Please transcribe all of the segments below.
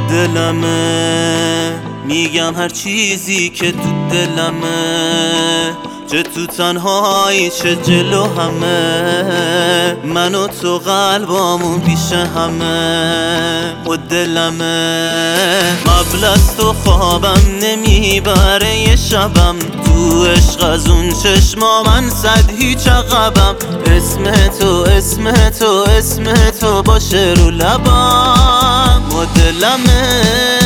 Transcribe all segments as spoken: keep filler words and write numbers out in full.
دلمه میگم هر چیزی که تو دلمه، چه تو تنهایی چه جلو همه، من و تو قلبامون پیش همه. و دلمه قبل از تو خوابم نمیبره یه شبم، تو عشق از اون چشما من صد هیچ عقبم. اسم تو اسم تو اسم تو باشه رو لبم. و دلمه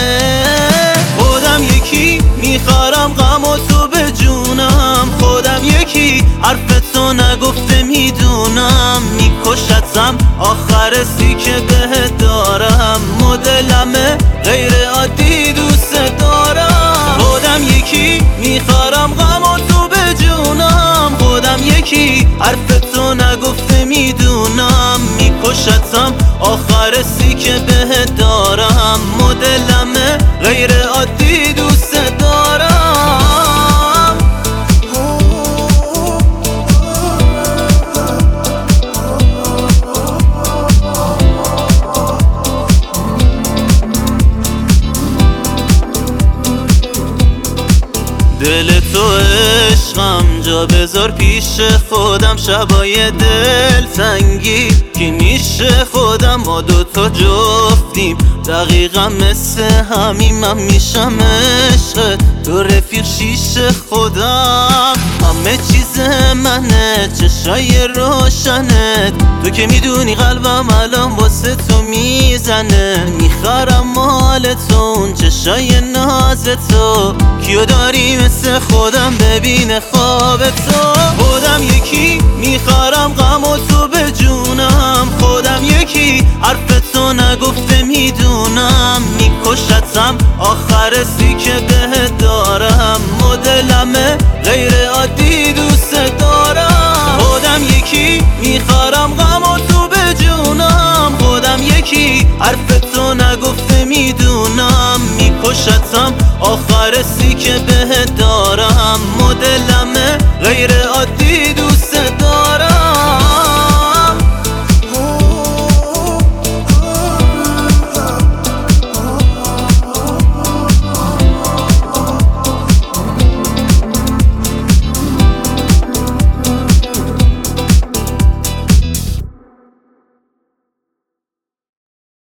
خودم یکی میخارم غم و تو به جونم، خودم یکی حرف تو نگفته میدونم، میکشتم آخر سی که بهت دارم. و دلمه غیر عادی دوست دارم، خودم یکی میخارم غم و تو به جونم، خودم یکی حرف تو نگفته میدونم، میکشتم آخر سی که بهت دارم. و دلمه غیر عادی دوست دارم. دل تو عشقم جا بذار پیش خودم، شبای دل تنگی که میشه خودم، ما دوتا جفتیم دقیقا مثل همین، من میشم عشق تو رفیق شیش خودم. همه چیز منه چشای روشنت، تو که میدونی قلبم الان واسه تو میزنه، میخرم مال تو اون چشای ناز تو، کیو داری مثل خودم ببین خواب تو. خودم یکی میخرم غم و تو به جونم، خودم یکی حرف تو نگفته میدونم، میکشتم آخر سی که بهت دارم. و دلمه غیر عادی دوست دارم، خودم یکی میخرم غم و تو به جونم، خودم یکی حرف تو نگفته میدونم، میکشتم آخر سی که بهت دارم. و دلمه غیر عادی